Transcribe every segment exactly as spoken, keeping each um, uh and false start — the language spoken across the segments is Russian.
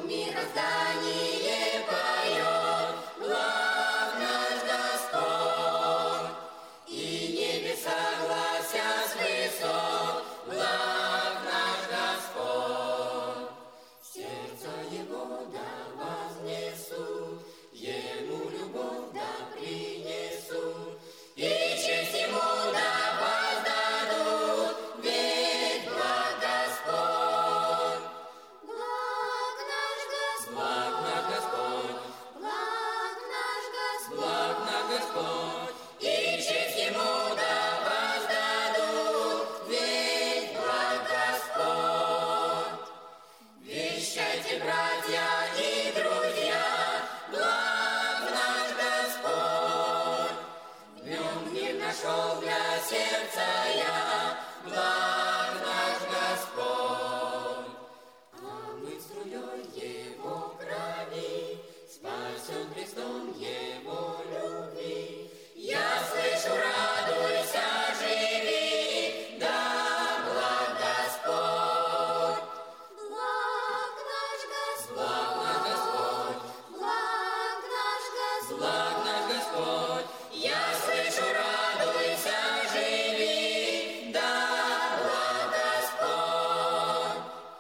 мироздание поет, благ наш Господь, и небеса глася с высот, благ наш Господь. Сердце Его да вознесу, Ему любовь да принесу, и честь Ему да воздадут, ведь благ Господь. Благ наш Благ наш Господь, Господь, благ наш благ наш Господь, и честь Ему да воздадут, ведь благ Господь. Вещайте, братья и друзья, благ наш Господь. В нем мир нашел для сердца я, благ наш Господь. А мы струей Его крови, спасен Христом Его любви. Я слышу, радуйся, живи, да благ Господь. благ наш Благ наш Господь, благ наш благ наш Господь, я слышу, радуйся, живи, да благ Господь.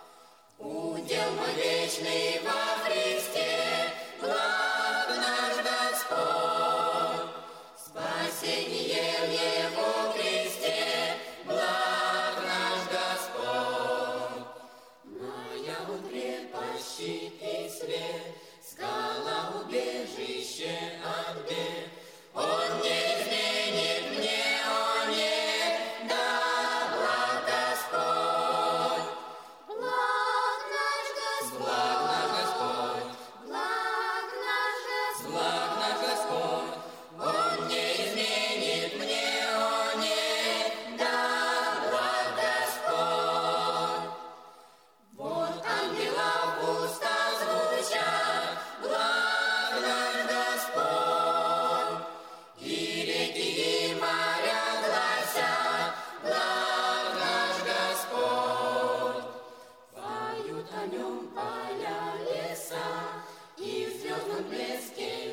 Удел мой вечный во Христе, благ наш Господь. Спасение в Его кресте, благ наш Господь. Моя он крепость, щит и свет, скала, убежище от бед. Он не изменит мне, он нет, да благ Господь. благ наш Благ наш Господь, благ наш благ наш Господь. Он не изменит мне, он нет, да благ Господь. Вот ангелов уста звучат, благ наш Господь. И реки и моря гласят, благ наш Господь. Поют о нем поля, леса, и в звездном блеске